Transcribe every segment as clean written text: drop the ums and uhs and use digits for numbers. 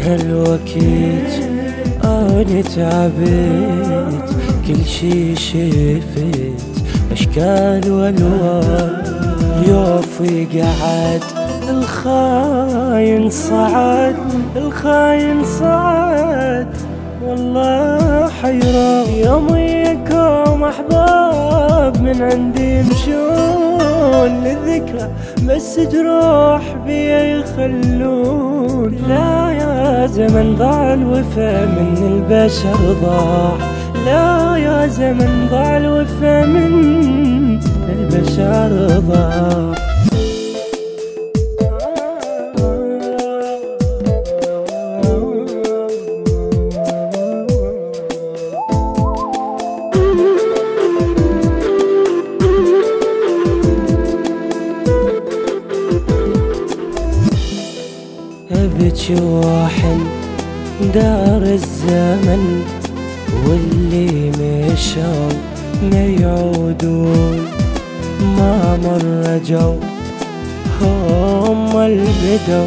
هالوقت أنا تعبت، كل شي شفت أشكال والوان. يوفي قعد الخاين صعد، الخاين صعد والله حيران. يوميكم أحباب من عندي يمشون للذكرى، بس جروح بيا يخلون. لا يا زمن ضاع الوفا من البشر ضاع، لا يا زمن ضاع الوفا من البشر ضاع. ابكي واحن دار الزمن، واللي مشوا ما يعودون. ما مر جو هم البدو،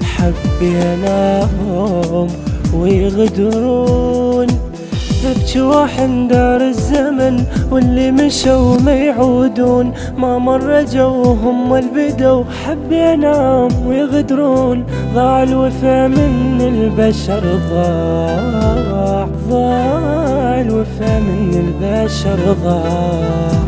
حبيناهم ويغدرون. ابكي واحن دار الزمن، واللي مشوا ما يعودون. ما مر جوهم البدو، حبيناهم ويغدرون. ضاع الوفا من البشر ضاع، ضاع الوفا من البشر ضاع.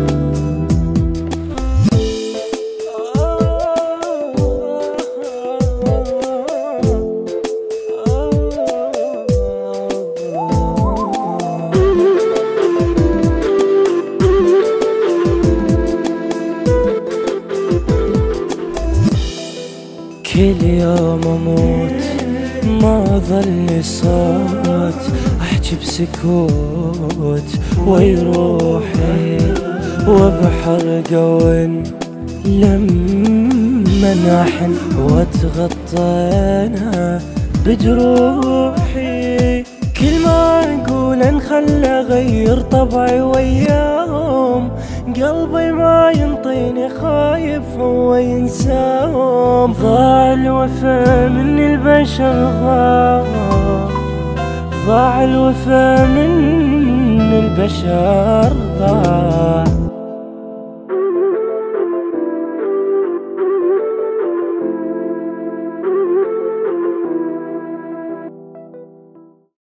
كل يوم اموت ما ظل صوت، احكي بسكوت ويروحي وبحر قون. لما نحن واتغطينا بجروحي، كل ما اقول انخلى غير طبعي وياهم. قلبي ما ينطيني خايف هو ينساهم. ضاع الوفا من البشر ضاع، ضاع الوفا من البشر ضاع.